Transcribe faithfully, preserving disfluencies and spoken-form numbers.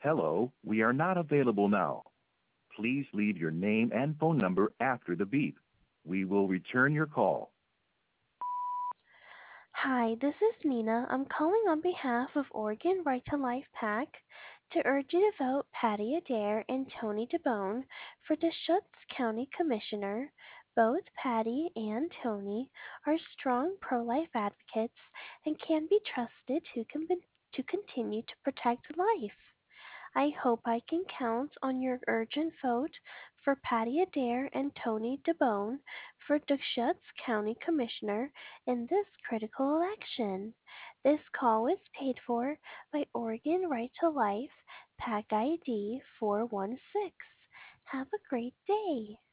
Hello, we are not available now. Please leave your name and phone number after the beep. We will return your call. Hi, this is Nina. I'm calling on behalf of Oregon Right to Life PAC to urge you to vote Patty Adair and Tony DeBone for Deschutes County Commissioner. Both Patty and Tony are strong pro life advocates and can be trusted to, con- to continue to protect life. I hope I can count on your urgent vote for Patty Adair and Tony DeBone for Deschutes County Commissioner in this critical election. This call is paid for by Oregon Right to Life, PAC I D four one six. Have a great day.